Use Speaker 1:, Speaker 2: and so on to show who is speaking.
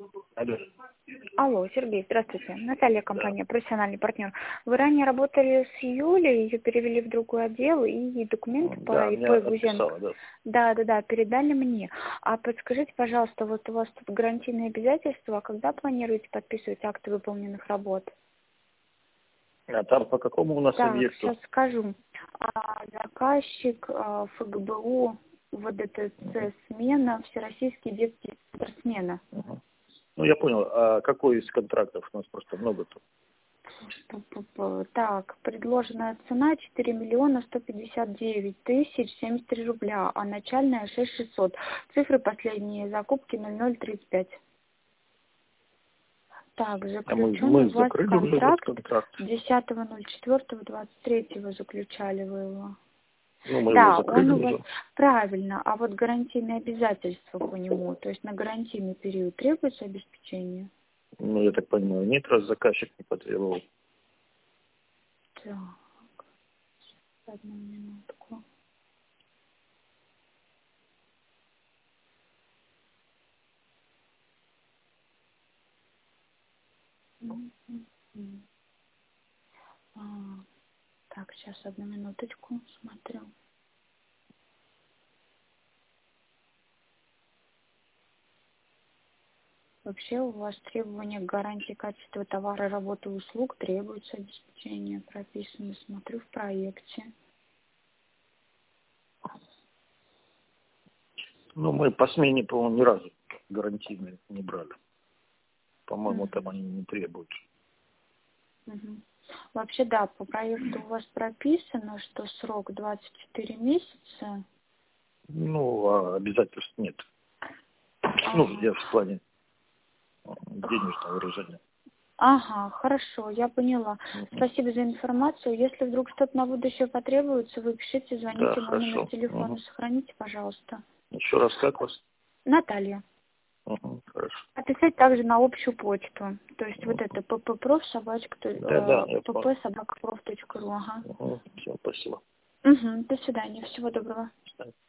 Speaker 1: Алло.
Speaker 2: Алло, Сергей, здравствуйте. Наталья,
Speaker 1: Да.
Speaker 2: компания «Профессиональный партнер». Вы ранее работали с Юлей, ее перевели в другой отдел, и документы по
Speaker 1: Да,
Speaker 2: ИП
Speaker 1: меня
Speaker 2: Гузенко.
Speaker 1: отписала, да.
Speaker 2: Да, передали мне. А подскажите, пожалуйста, вот у вас тут гарантийные обязательства, когда планируете подписывать акты выполненных работ?
Speaker 1: А там по какому у нас
Speaker 2: Так,
Speaker 1: объекту?
Speaker 2: сейчас скажу. Заказчик ФГБУ, ВДТЦ «Смена», Всероссийский детский центр «Смена».
Speaker 1: Угу. Ну, я понял. А какой из контрактов? У нас просто много тут.
Speaker 2: Так, предложенная цена 4 миллиона 159 тысяч 73 рубля, а начальная 6600. Цифры последние закупки 0035. Так,
Speaker 1: А
Speaker 2: заключен
Speaker 1: мы
Speaker 2: у вас
Speaker 1: закрыли уже этот
Speaker 2: контракт.
Speaker 1: контракт.
Speaker 2: 10.04.23 заключали вы его.
Speaker 1: Ну, мы его
Speaker 2: Да,
Speaker 1: закрыли
Speaker 2: он у вас
Speaker 1: уже.
Speaker 2: правильно, а вот гарантийные обязательства по нему, то есть на гарантийный период требуется обеспечение?
Speaker 1: Ну, я так понимаю, нет, раз заказчик не потребовал.
Speaker 2: Так, одну минутку. А, Так, сейчас одну минуточку, смотрю. Вообще у вас требования к гарантии качества товара, работы, услуг требуется обеспечение, прописано, смотрю в проекте.
Speaker 1: Ну, мы по смене, по-моему, ни разу гарантийные не брали. По-моему, там
Speaker 2: Мгм,
Speaker 1: они не требуют.
Speaker 2: мгм. Вообще, да, по проекту у вас прописано, что срок 24 месяца.
Speaker 1: Ну, а обязательств нет. Ну,
Speaker 2: Ага.
Speaker 1: я в плане денежного выражения.
Speaker 2: Ага, хорошо, я поняла.
Speaker 1: Мгм.
Speaker 2: Спасибо за информацию. Если вдруг что-то на будущее потребуется, вы пишите,
Speaker 1: Да,
Speaker 2: звоните, мой номер
Speaker 1: хорошо.
Speaker 2: телефона
Speaker 1: Мгм.
Speaker 2: сохраните, пожалуйста.
Speaker 1: Еще раз, как вас?
Speaker 2: Наталья.
Speaker 1: Угу, хорошо.
Speaker 2: Отписать также на общую почту. То есть вот
Speaker 1: Мгм.
Speaker 2: это ppprof
Speaker 1: Да, да, я понял.
Speaker 2: pp@prof.ru. Ага.
Speaker 1: Угу. Все, спасибо.
Speaker 2: Угу. До свидания. Всего доброго.
Speaker 1: До свидания.